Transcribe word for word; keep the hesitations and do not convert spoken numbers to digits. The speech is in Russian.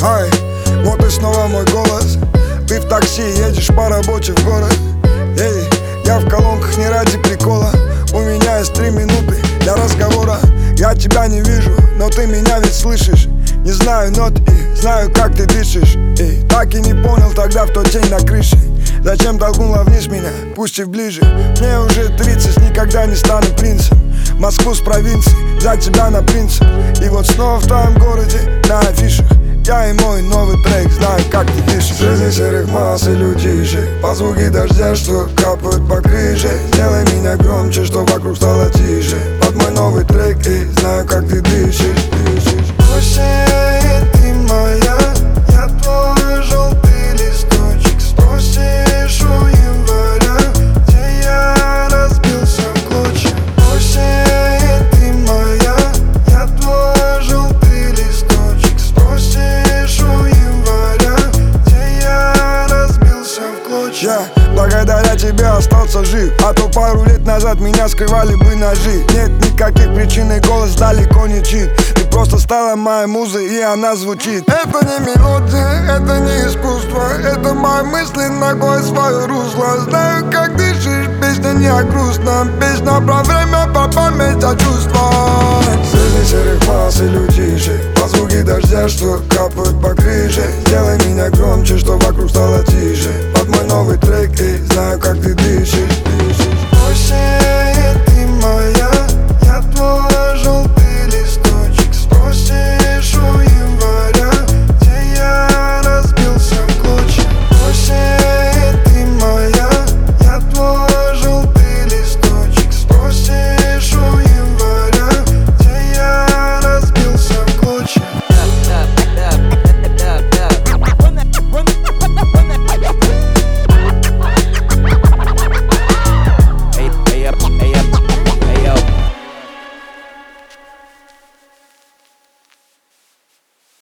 Ай, вот и снова мой голос. Ты в такси едешь по работе в город. Эй, я в колонках не ради прикола. У меня есть три минуты для разговора. Я тебя не вижу, но ты меня ведь слышишь. Не знаю нот и знаю, как ты дышишь. Эй, так и не понял тогда в тот день на крыше. Зачем толкнула вниз меня, пустив ближе. Мне уже тридцать, никогда не стану принцем. Москву с провинции, за тебя на принцип. И вот снова в твоем городе, на афишах. Я и мой новый трек, знаю, как ты дышишь. Среди серых масс и людишек, по звуки дождя, что капают по крыше. Сделай меня громче, что вокруг стало тише. Под мой новый трек, и знаю, как ты дышишь, дышишь. Осень, ты моя, я твой желтый листочек. Спросишь у января, где я разбился в клочья. Осень, ты моя, я твой желтый листочек. Спросишь у января, где я разбился в клочья. Я благодаря тебе остался жив, а то пару лет назад меня скрывали бы ножи. Нет никаких причин, и голос далеко не чит. Ты просто стала моей музой, и она звучит. Это не мелодия, это не искусство. Это мои мысли, ногой свое русло. Знаю, как дышишь, песня не о грустном. Песня про время, по память о чувствах. Среди серых масс и людишек, по звуки дождя, что